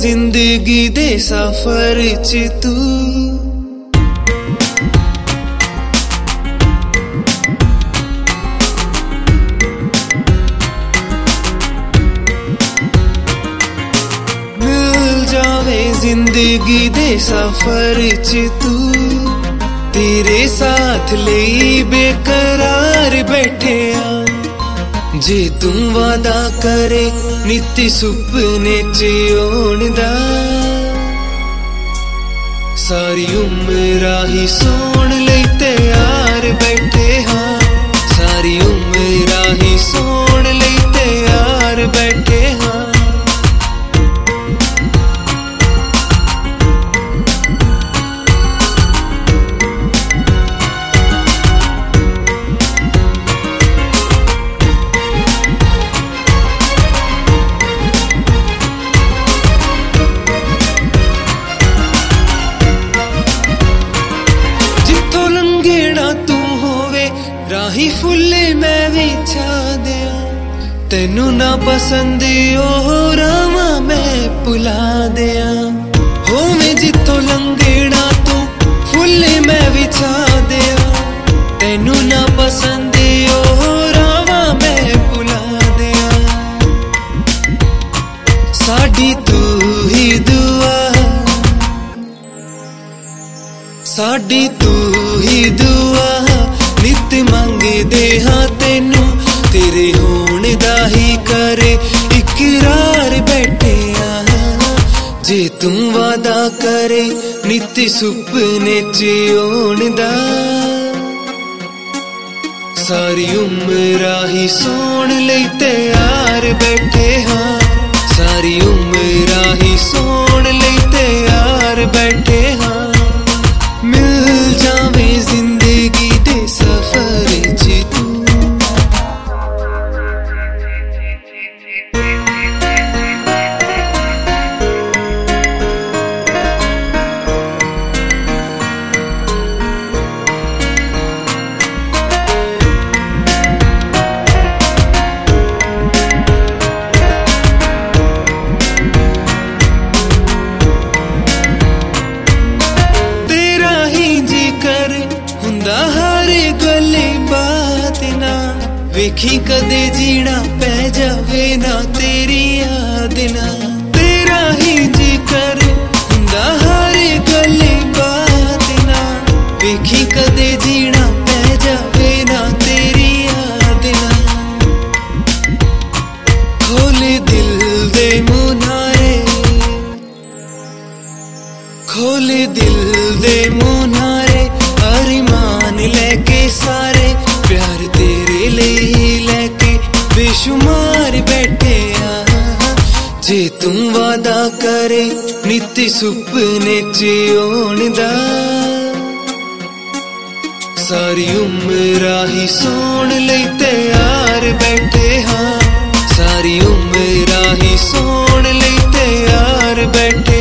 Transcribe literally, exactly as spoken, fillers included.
जिंदगी दे सफर च तू मिल जावे जिंदगी दे सफर च तू तेरे साथ ले बेकरार बैठे आ जे तू वादा करे नित सुपने च होण दा सारी उम्र ही सोण लई तैयार बैठे हाँ सारी उम्र ही सोण लई तैयार बैठे हाँ राही फुल्ले मैं विछा दिया तेनू ना पसंद ओ रामा मैं भुला दिया होवे जितो लंघेड़ा तू फुल्ले मैं विछा दिया तेनू ना पसंद ओ रामा मैं भुला दिया साडी तू ही दुआ साडी तू ही दुआ नित मंगदे हाँ तेनू तेरे होण दा ही करे इकरार बैठे आ जे तू वादा करे नित सुपने च होण दा सारी उम्र ही सोण लई तैयार बैठे हाँ सारी उम्र ही सोण लई तैयार बैठे हाँ मिल जावे जिंदगी दे सफर च तू वेखी कदे जीना पै जावे ना तेरी याद ना तेरा ही जी कर हुंदा हर गले बात ना वेखी कदे जीना पै जावे ना तेरी याद ना खोले दिल दे मुनारे खोले दिल दे मुनारे अरमान लेके सारे प्यार तेरे लिए लेके बेशुमार बैठे आ जे तू वादा करे नित सुपने च होण दा सारी उम्र ही सोण लई तैयार बैठे हाँ सारी उम्र ही सोण लई तैयार बैठे